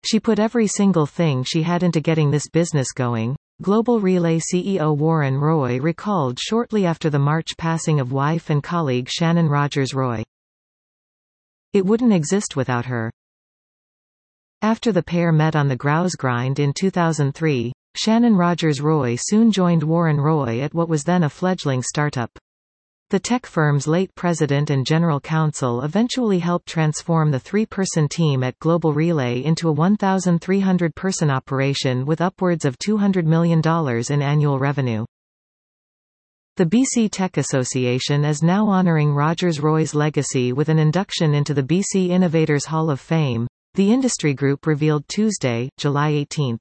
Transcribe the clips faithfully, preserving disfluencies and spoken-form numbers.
She put every single thing she had into getting this business going, Global Relay C E O Warren Roy recalled shortly after the March passing of wife and colleague Shannon Rogers Roy. "It wouldn't exist without her." After the pair met on the Grouse Grind in two thousand three, Shannon Rogers Roy soon joined Warren Roy at what was then a fledgling startup. The tech firm's late president and general counsel eventually helped transform the three-person team at Global Relay into a one thousand three hundred person operation with upwards of two hundred million dollars in annual revenue. The B C Tech Association is now honoring Rogers Roy's legacy with an induction into the B C Innovators Hall of Fame, the industry group revealed Tuesday, July eighteenth.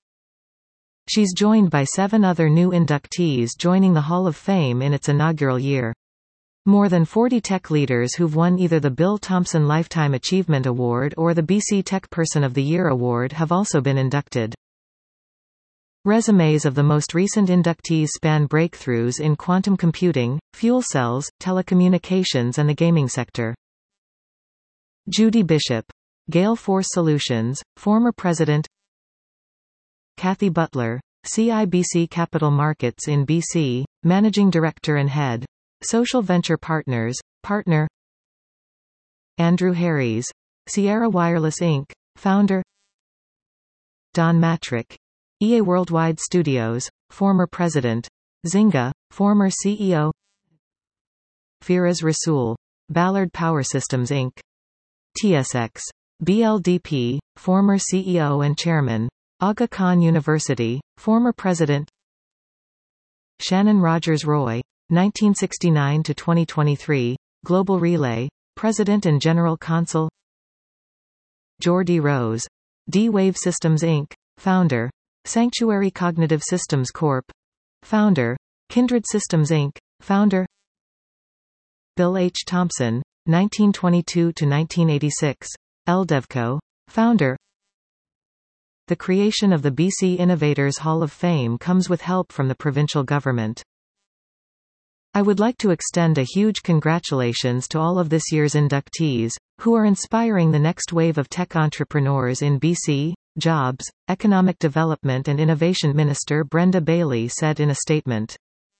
She's joined by seven other new inductees joining the Hall of Fame in its inaugural year. More than forty tech leaders who've won either the Bill Thompson Lifetime Achievement Award or the B C Tech Person of the Year Award have also been inducted. Resumes of the most recent inductees span breakthroughs in quantum computing, fuel cells, telecommunications and the gaming sector. Judy Bishop. Gale Force Solutions, former president. Kathy Butler, C I B C Capital Markets in B C, Managing Director and Head. Social Venture Partners, Partner. Andrew Harries. Sierra Wireless Incorporated. Founder. Don Matrick. E A Worldwide Studios, former president. Zynga, former C E O. Firas Rasool. Ballard Power Systems Incorporated. T S X. B L D P, former C E O and chairman. Aga Khan University, former president. Shannon Rogers Roy, nineteen sixty-nine to twenty twenty-three, Global Relay, president and general counsel. Geordie Rose. D-Wave Systems Incorporated. Founder. Sanctuary Cognitive Systems Corporation. Founder. Kindred Systems Incorporated. Founder. Bill H. Thompson, nineteen twenty-two to nineteen eighty-six, Eldevco. Founder. The creation of the B C Innovators Hall of Fame comes with help from the provincial government. I would like to extend a huge congratulations to all of this year's inductees, who are inspiring the next wave of tech entrepreneurs in B C, Jobs, Economic Development and Innovation Minister Brenda Bailey said in a statement.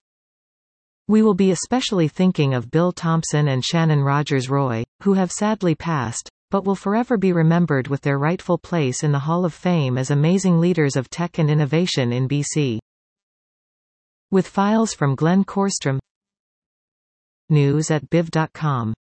We will be especially thinking of Bill Thompson and Shannon Rogers Roy, who have sadly passed, but will forever be remembered with their rightful place in the Hall of Fame as amazing leaders of tech and innovation in B C. With files from Glenn Korstrom. News at biv dot com